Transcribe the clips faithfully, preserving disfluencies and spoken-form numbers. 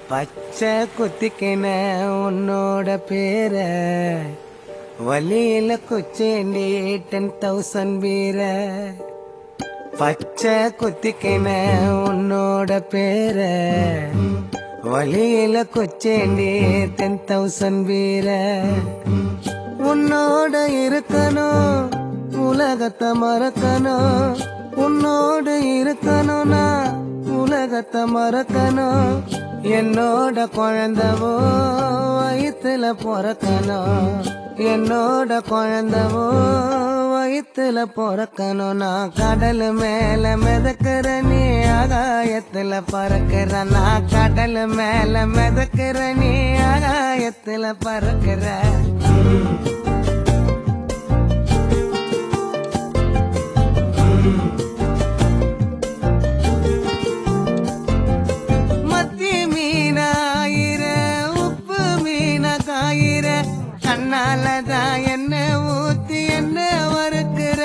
பச்சை குத்திக்கின உன்னோட பேர வலியில குச்சேண்டி டென் தௌசண்ட் வீர. பச்சை குத்திக்கின உன்னோட பேர வலியில குச்சேண்டி டென் தௌசண்ட் வீர. உன்னோட இருக்கணும் உலகத்தை மறக்கணும், உன்னோடு இருக்கணும்னா உலகத்தை மறக்கணும். என்னோட குழந்தவோ வயிற்றுல பிறக்கணும், என்னோட குழந்தவோ வயிற்றுல பிறக்கணும். நான் கடல் மேல மிதக்கிற நீ ஆகாயத்துல பறக்கிற, நான் கடல் மேல மிதக்கிற நீ ஆகாயத்துல பறக்கிற. கண்ணாலதான் என்ன ஊத்தி என்ன வறுக்கிற,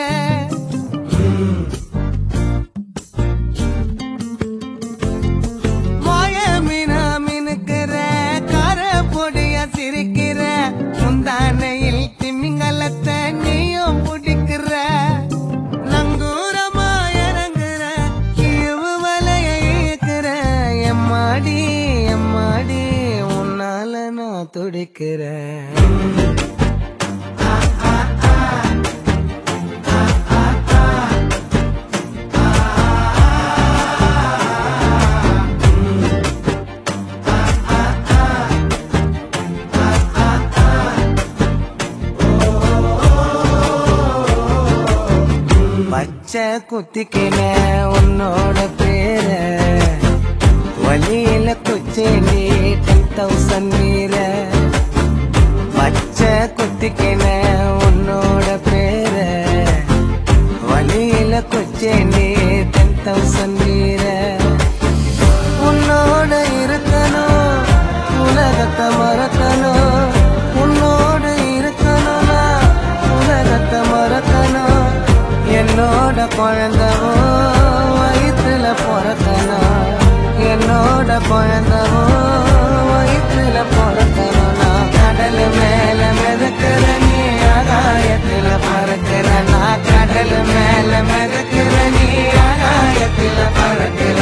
மாய மீனா மினுக்கிற, கார பொடிய சிரிக்கிற, முந்தானையில் திமிங்கலத்தை நீயும் பிடிக்கிற. நங்கூரமா இறங்குற இவு வலைய இயக்குற, எம்மாடி எம்மாடி உன்னால நான் துடிக்கிறேன். பச்சை குத்திக்கின உன்னோட பேர வலியில குச்சேண்டி டென் தௌசண்ட் வீர. பச்சை குத்திக்கின உன்னோட பேர வலியில குச்சேண்டி டென் தௌசண்ட் வீர. உன்னோட இருக்கணும் உலகத்தை மறக்கணும், உன்னோடு இருக்கணும்னா உலகத்தை மறக்கணும். என்னோட குழந்தவோ வயிற்றுல பிறக்கணும், என்னோட குழந்தவோ வயிற்றுல பிறக்கணும். நான் கடல் மேல மிதக்கிற நீ ஆகாயத்துல பறக்கிற, நான் கடல் மேல மிதக்கிற நீ ஆகாயத்துல பறக்கிற.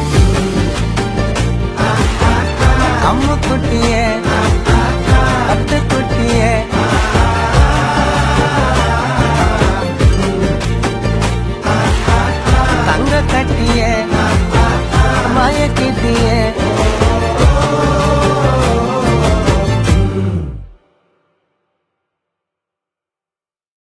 அம்மு குட்டியே பட்டு குட்டியே தங்க கட்டியே மயக்கிட்டியே